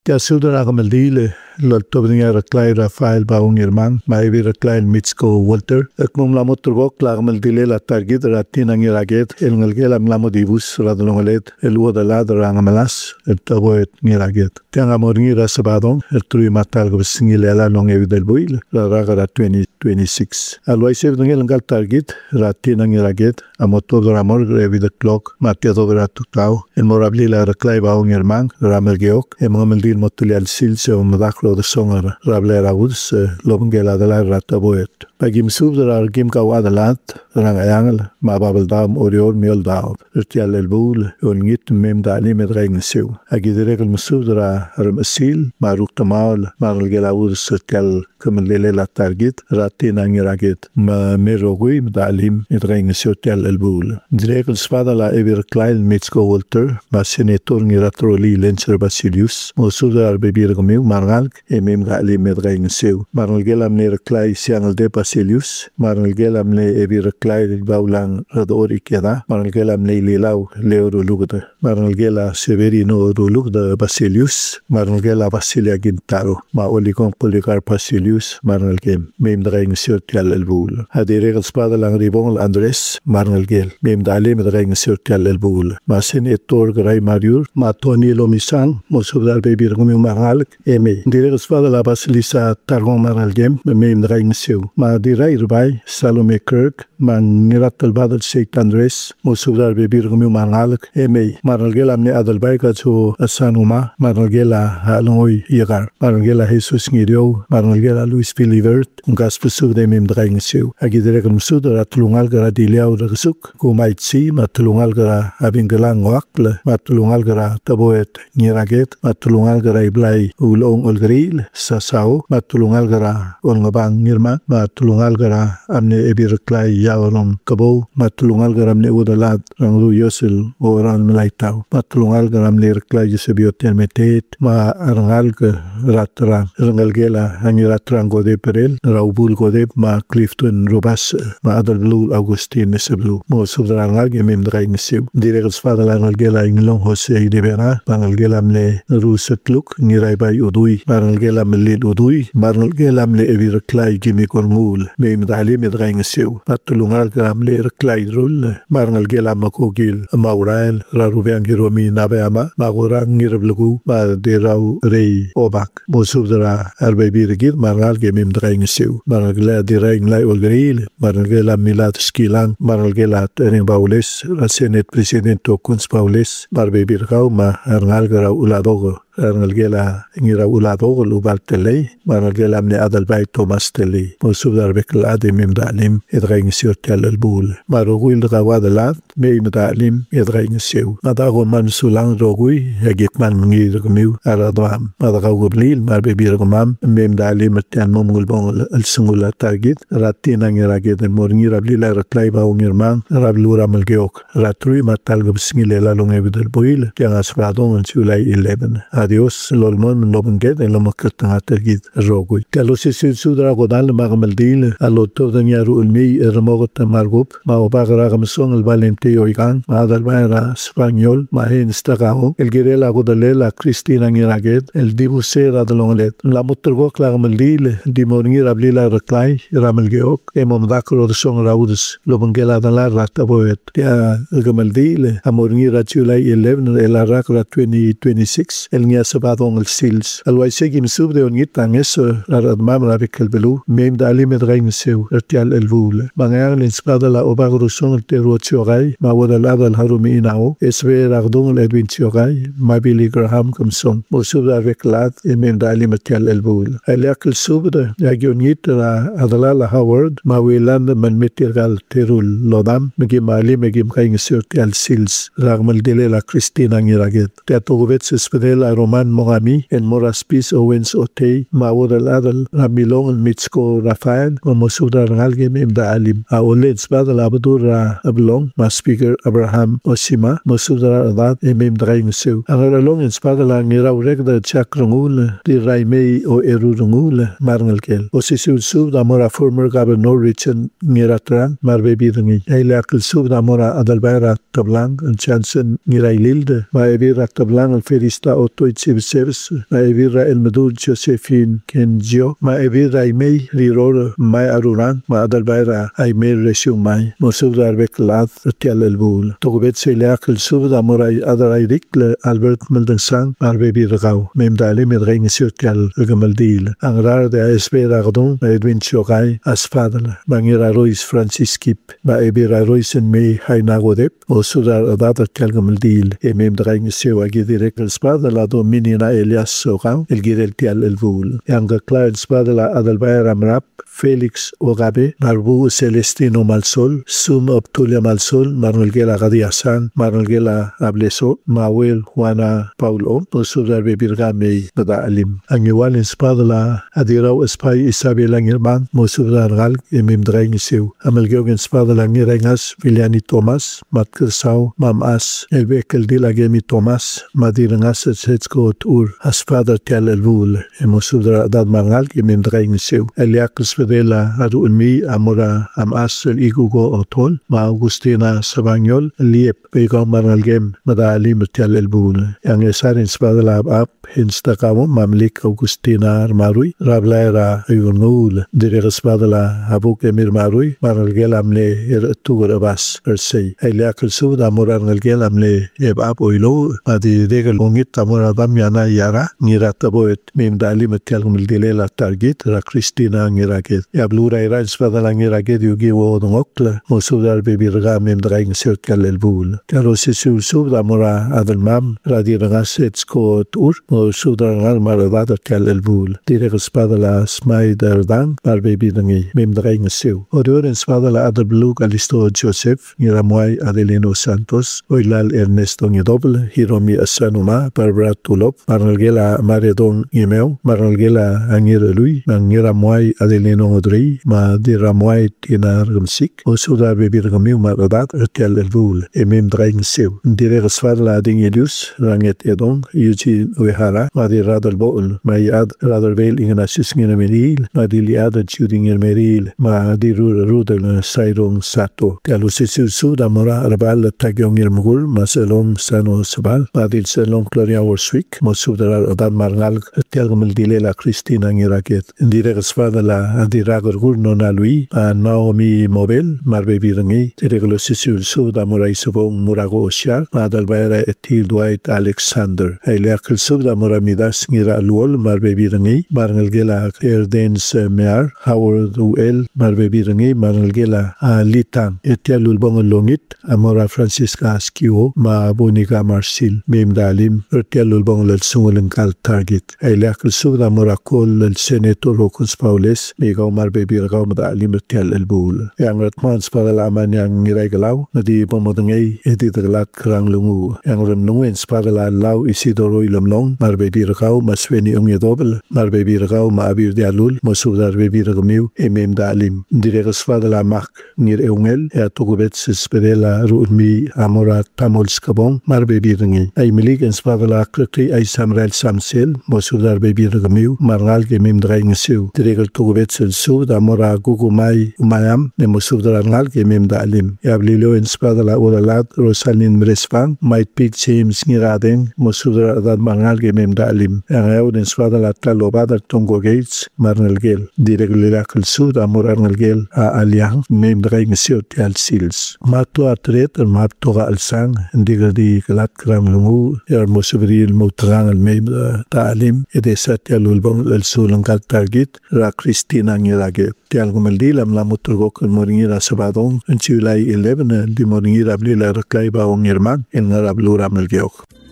Der sudra kamaldile loltobninga raklay Rafael Baung Irman maivi raklay Mitsko Walter ekmum lamot turgok lagmaldile la target ratin ang iraget elngelgel am lamodibus radlongelet elwodalad rangamalas etaboet ngiraget tianga morngira sabadon ertui matal gobsingila long evidel buil la ragara 2026 alwaiseb ngel ngal target ratin ang iraget amoto ramor evidel clock matiado ratutau el morabli la raklay Baung Irman ramelgeok emamaldil motulial silse umdaklo de songer rablera uds lobngela de la rataboet pagim subdra gim kawadalat rangayangel mababaldam oriol mioldav ertial elbul ongit mem dali med regnseu agideregel musubdra rmasil maruktamal margela uds ertial kemlele la target ratin angiraget ma merogui mdalim med regnseu ertial elbul diregel spadala ever klein Mitsko Walter ma senator ngiratroli lencher Basilius musubdra bebirgmiu margal emem gali med regnseu margela mner klai siangal de Basilius margela mne evir klai baulang radori keda margela mne lilau leuro lugda margela Severino lugda Basilius margela Basilia Gintaro ma olikon Policar Basilius margel mem regnseu tial elbul hadi regel spada lang ribong Andres margel mem dali med regnseu tial elbul ma senator grai Mariur ma Tony Lomisan musubdar bebirgmiu margal eme diregel spada la Basilisa targon maralgem mem regnseu ma dirai rubai Salome Kirk man niratal badal St. Andres musubdar bebirgmiu margal eme margela mne adalbai ka chu asanuma margela haloi yagar margela Jesus ngirio margela Luis Filibert ungas pusugde mem regnseu agiderek musudra tulungal gara diliau ragsuk kumaitsi matulungal gara abingelang wakle matulungal gara taboet ngiraget matulungal gara iblai ulong olgril sasau matulungal gara ongabang ngirma matulungal gara amne ebirklai yaolong kabo matulungal gara amne udalat rangru yosil oran melaitau matulungal gara amne reklai yosebioten metet ma arangal ke ratra rangalgela angiratrang gode perel raubul gode ma Clifton Robas ma adal blue Augustine seblu mo subrangal gemem regnseu diregels fadalan algela inglong Jose Idebera bangalgela amne rusetluk ngirai bai udui bangalgela amle udui bangalgela amle evir klai gimi kormul mem dali med regnseu patulungal gamle klai rul bangalgela makogil maurael rarubiang giromi nabeama magurang ngirablugu ba derau rei obak mo subra arbebirgir margal gemem regnseu bangalgela direng lai olgril bangalgela milat skilang bangalgela tering baules senet presidente Kunz Paules barbebirgau ma arngal gara uladogo arngalgela ngira uladogo lubaltelei marngalgela amne adalbai Thomas Telei musubdar bekl ade mem dalim edregnseu tel albul marogul gawadalat mem dalim edregnseu madago man sulang rogui hagitman ngirgmiu aradwam madago blil marbebirgmam mem dalim tan momgul bong alsungula target ratina ngiraget morngira blila raklai baungirman rablura malgeok ratrui matal gobsingila long evidel boil tianga spadon July 11 adios lolmon lobenged en lomakatanga tergit rogui talosi sudra godal magmaldil alotto danyaru ulmi ermogot margup ma obagra gamsong el valente oigan ma dalbara español ma en stagao el girela godalela Cristina ngiraget el dibusera de longlet la motorgo klagmaldil dimorngira blila raklai ramelgeok emom dakro de song raudes lobengela dalar rataboet ya gamaldil amorngira July 11 el arakra 2026 el ngia sabadong el sils alwaisegim subde ongitang eso radmam rabikel belu mem dali med regnseu ertial elvul bangar linspada la obagruson el teruotiogai ma wadalad al harumi inao esve ragdong el edwin tiogai ma Billy Graham komson musubda reklat mem dali metial elvul eliakil subde yagiongit la adalala Howard ma wiland man metirgal terul lodam megim ali megim regnseu ertial sils ragmal dele la Cristina ngiraget teatovet spedela Roman Mogami en Moraspis Owens Otei ma wadalad ramilong el Mitsko Rafael musubda rangalge mem dalim a olets badal abdura ablong ma speaker Abraham Osima musubda adat mem regnseu angalalong en spadala ngiraw regda chakrangul di raimei o erurungul marngalkel osisul subda mora former governor Richard Ngiratran marbebirngi eilakil subda mora adalbayra tablang en chansen ngiraililde ma ebira tablang el ferista otoy Chibseves, Maevira El Medul Josephine Kenjo, Maevira Aimei Riror, Mai Aruran, Ma Adalbaira Aimei Reshung Mai, Mosubda Arbeklad, Tial El Bul. Togubet Seleak El Subda Morai Adarairik, Albert Meldensang, Arbebi Ragau, Memdali med Ring Sirtial Rugamaldil, Angrar de ASB Rardon, Edwin Chogai, Asfadal, Bangira Ruiz Francis Kip, Maebira Ruiz en Mei Hainagodep, Osudar Adata Calgamaldil, Emem Ring Sewagi direct el Spada la Dominina Elias Sogan, El Girel Tial El Bul, Yanga Cla El Spada la Adalbaira Amrap, Félix Ogabe, Marbu Celestino Malsol, Sum Obtulia Malsol, Marnolgela Gadiasan, Marnolgela Ableso, Mawel Juana Paulo, Osudar Bebirgame Bada Alim. Angiwal Espada la Adirau Espai Isabel Angirman, Mosudar Gal, Emim Dreng Seu, Amelgog Espada la Ngirengas, Viliani Thomas, Matkersau, Mam As, Elbekel Dilagemi Thomas, Madirangas Setsko Ur, Aspada Tial El Bul, Emosudar Dad Mangal, Emim Dreng Seu, Eliakus Vedela Adu Mi Amora Am As El Igugo Otol, Ma Augustina Savanyol, Liep, Begom Maralgem, Madali Mutial El Bul, Yang Esar Espada la Ab, Hinstakamu, Mamlik Augustina Marui, Rablaira Yunul, Direk Espada la Abuk Emir Marui, Maralgel Amle Tugur Abbas, Ersei, Eliakul Sud Amora Nalgel Amle Ebab Oilo, Madi Regel Ungit Amora Bamiana Yara, Nirataboet, Memdali Mutial Mildilela Target, Ra Christina Niraget, Yablura Ira Espada la Niraget Yugi Wodongokla, Mosudar Bebirga Memdraing Sirkal El Bul, Karosisu Sud Amora Adelmam, Radirangas Etsko Tur, Mosudar Maravada Kal El Bul, Direk Espada la Smai Dardan, Barbebi Dangi, Memdraing Seu, Odur Espada la Adablu Alisto Joseph, Niramuay Adelino Santos, Oilal Ernesto Nidobel, Hiromi Asanuma, Barbara Tulop, Marnalgela Maredon Yemeo, Marnalgela Angir Lui, Niramuay Adelino Odri, Ma Diramuay Tina Rumsik, Osudar Bebirgamiu Maradat, Ertel El Bul, Memdraing Seu, Direk Espada la Dingelius, Ranget Edong, Yuji Wehara, Madi Radal Boul, Mayad Radalvel Ignatius Ninameril, Madiliad Juding Meril, Madi Rudel Sairong Sato, Galusisu Sud Amora Arbal Tagyong Irmugul, Maselom Sano Sabal, Madil Selong Gloria Warswick, Mosudar Adan Marnal, Telgamel Dilela Christina Niraget, Direk Espada la Adiragurgur Nona Lui, Naomi Mobel, Marbebi Rangi, Tereglosisu Sud Amora Isabong Murago Oshar, Madalbaira Etil Dwight Alexander, Eliakul Sud Amora Midas Ngira Luol, Marbebi Rangi, Marnalgela Erdens Mear, Howard Uel, Marbebi Rangi, Marnalgela Litan, Etialul Bongolongit, Amora Francisca Askio, Ma Bonica Marsil, Memdalim, Etialul Bongol Sungolinkal Target, Eliakul Sud Amora Kol, El Senator Rocus Paules, Megao Marbebi Ragao Madalim Etial El Bul, Yang Ratmans Padalaman Yang Niragalau, Nadi Bomodangay, Editaglat Krang Lungu, Yang Remnungwens Padala Lau Isidoro Ilamlong, Marbebi Ragao, Masweni Ungedobel, Marbebi Ragao, Maabir Dialul, Mosudar Bebi Ragamiu, Emem Dalim, Diregas Padala Mak, Nir Eungel, Togubets Spedela Rumi Amora Tamols Kabong, Marbebi Rangi, Aimilig and Spadala Krakri, Aisamrel Samsel, Mosudar Bebi Ragamiu, Marnal Gemim Draing Siu, Diregal Togubets El Sud, Amora Gugumai Umayam, Nemosudar Nal Gemim Dalim, Yablilo and Spadala Uralat, Rosalin Mresfang, Might Big James Niradeng, Mosudar Adad Mangal Gemim Dalim, Yang and Spadala Talobada Tongo Gates, Marnalgel, Diregulakal Sud, Amora Nalgel, Aliang, Mem Draing Siu, Tial Sils. Mato Atret, Mato Alsang, Digadi Galat Kram Lungu, Mosubri Mutrang al Mem Talim, Edesat Yalulbong El Sulangal Target, Ra Christina Nirage, Tialgumaldi, Lam Lamutrgok, and Moringira Sabadong, and July 11, the Moringira Blila Raklaiba on Yerman, and Rablu Ramelgeok.